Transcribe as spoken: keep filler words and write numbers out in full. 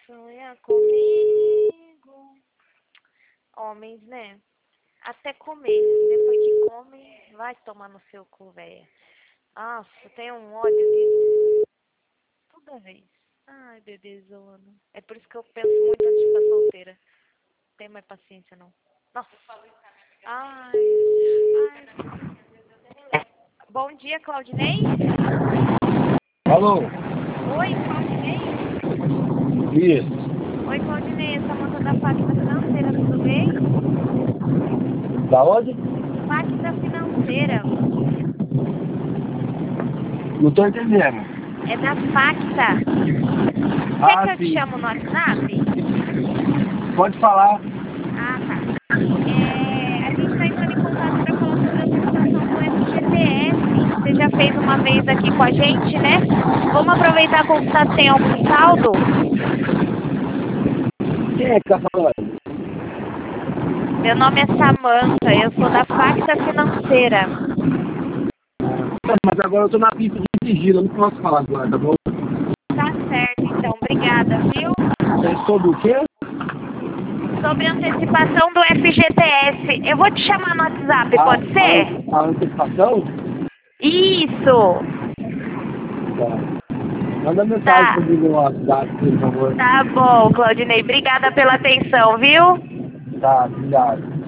Sonha comigo. Homens, né? Até comer. Depois que come, vai tomar no seu cu, velho. Nossa, eu tenho um ódio disso. Toda vez. Ai, bebezona. É por isso que eu penso muito antes de ficar solteira. Não tenho mais paciência, não. Nossa. Ai. Ai. Bom dia, Claudinei? Alô? Oi, Claudinei? Isso. Oi, Claudinei. Eu sou a moça da Fátima Financeira, tudo bem? Da onde? Fátima Financeira. Não tô entendendo. É da Facta. Quer Ah, que eu te sim. chamo no WhatsApp? Pode falar. Ah, tá. É, a gente está entrando em contato para falar sobre a utilização do F G T S. Você já fez uma vez aqui com a gente, né? Vamos aproveitar quando está sem algum saldo? Quem é que tá falando? Meu nome é Samanta, eu sou da Facta Financeira. Não, mas agora eu tô na pista de dirigir, eu não posso falar agora, tá bom? Tá certo, então. Obrigada, viu? É sobre o quê? Sobre a antecipação do F G T S. Eu vou te chamar no WhatsApp, A, pode ser? a, a antecipação? Isso! Tá. Manda mensagem Tá. comigo no WhatsApp, por favor. Tá bom, Claudinei. Obrigada pela atenção, viu? Tá, obrigado.